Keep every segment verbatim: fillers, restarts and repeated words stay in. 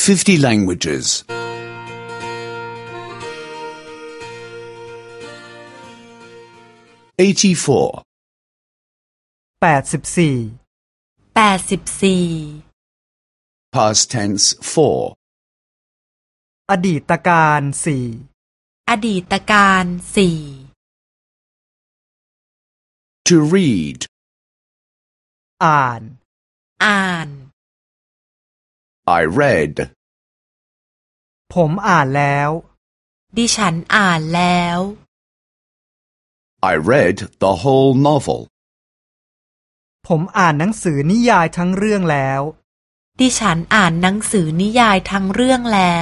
fifty languages. eighty-four. แปดสิบสี่แปดสิบสี่ Past tense four. อดีตการสี่อดีตการสี่ To read. อ่านอ่าน I read. ผมอ่านแล้วดิฉันอ่านแล้ว I read the whole novel. ผมอ่านหนังสือนิยายทั้งเรื่องแล้วดิฉันอ่านหนังสือนิยายทั้งเรื่องแล้ว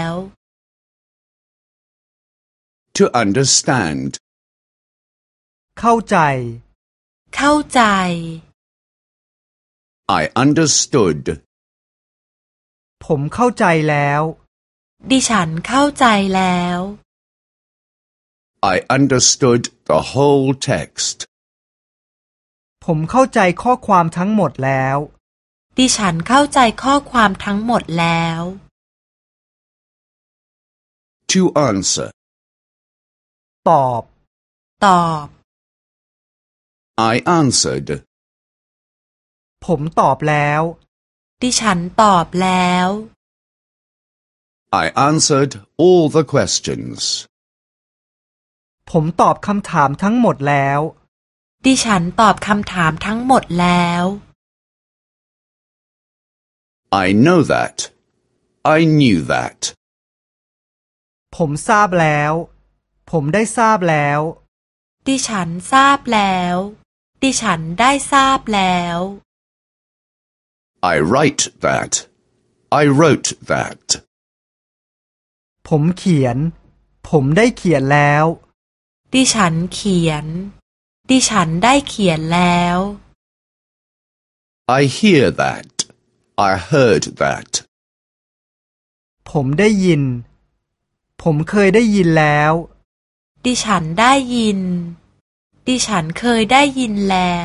To understand. เข้าใจเข้าใจ I understood. ผมเข้าใจแล้วดิฉันเข้าใจแล้ว I understood the whole text. ผมเข้าใจข้อความทั้งหมดแล้วดิฉันเข้าใจข้อความทั้งหมดแล้ว To answer. ตอบตอบ I answered. ผมตอบแล้วดิฉันตอบแล้ว I answered all the questions. ผมตอบคำถามทั้งหมดแล้วดิฉันตอบคำถามทั้งหมดแล้ว I know that. I knew that. ผมทราบแล้วผมได้ทราบแล้วดิฉันทราบแล้วดิฉันได้ทราบแล้ว I write that. I wrote that. ผมเขียนผมได้เขียนแล้วดิฉันเขียนดิฉันได้เขียนแล้ว I hear that. I heard that. ผมได้ยินผมเคยได้ยินแล้วดิฉันได้ยินดิฉันเคยได้ยินแล้ว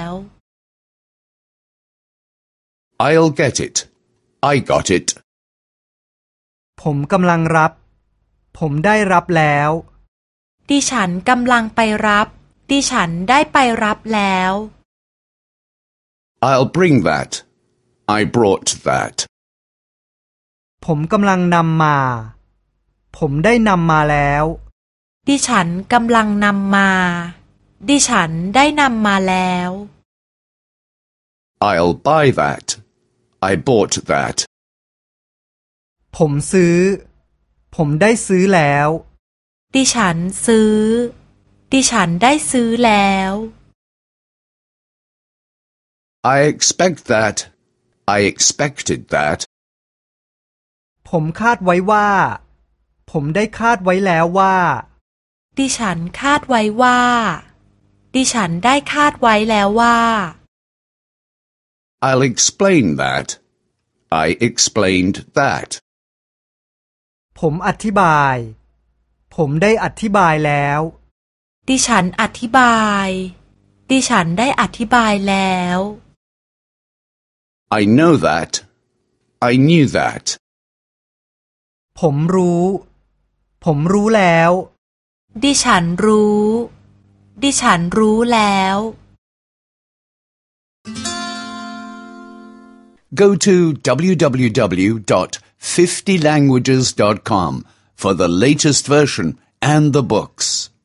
I'll get it. I got it. ผมกำลังรับผมได้รับแล้วดิฉันกำลังไปรับดิฉันได้ไปรับแล้ว I'll bring that. I brought that. ผมกำลังนำมาผมได้นำมาแล้วดิฉันกำลังนำมาดิฉันได้นำมาแล้ว I'll buy that. I bought that. ผมซื้อผมได้ซื้อแล้วดิฉันซื้อดิฉันได้ซื้อแล้ว I expect that. I expected that. ผมคาดไว้ว่าผมได้คาดไว้แล้วว่าดิฉันคาดไว้ว่าดิฉันได้คาดไว้แล้วว่า I'll explain that. I explained that. ผมอธิบายผมได้อธิบายแล้วดิฉันอธิบายดิฉันได้อธิบายแล้ว I know that. I knew that. ผมรู้ผมรู้แล้วดิฉันรู้ดิฉันรู้แล้ว Go to w w w dot fifty languages dot com for the latest version and the books.